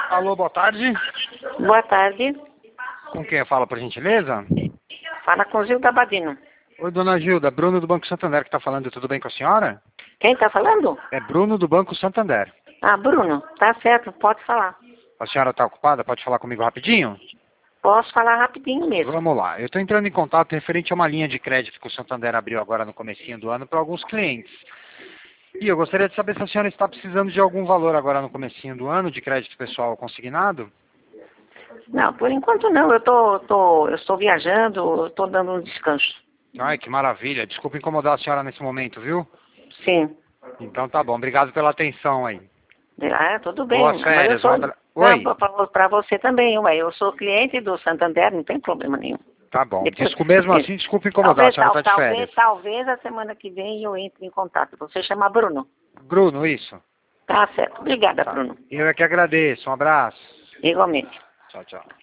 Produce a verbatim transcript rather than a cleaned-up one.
Alô, boa tarde. Boa tarde. Com quem eu falo, por gentileza? Fala com Gilda Badino. Oi, dona Gilda. Bruno do Banco Santander que está falando. Tudo bem com a senhora? Quem tá falando? É Bruno do Banco Santander. Ah, Bruno. Tá certo, pode falar. A senhora está ocupada? Pode falar comigo rapidinho? Posso falar rapidinho mesmo. Vamos lá. Eu estou entrando em contato referente a uma linha de crédito que o Santander abriu agora no comecinho do ano para alguns clientes. E eu gostaria de saber se a senhora está precisando de algum valor agora no comecinho do ano de crédito pessoal consignado? Não, por enquanto não. Eu tô, tô, eu estou viajando, eu tô dando um descanso. Ai, que maravilha. Desculpa incomodar a senhora nesse momento, viu? Sim. Então tá bom. Obrigado pela atenção aí. Ah, tudo bem. Boas Mas eu férias. sou... Um abra... Oi. Para você também, ué. Eu sou cliente do Santander, não tem problema nenhum. Tá bom. Depois- Desculpa mesmo assim, desculpa incomodar. A Talvez, senhora tal, está de férias. talvez, talvez a semana que vem eu entre em contato. Você chama Bruno. Bruno, isso. Tá certo. Obrigada, Tá. Bruno. Eu é que agradeço. Um abraço. Igualmente. Tchau, tchau.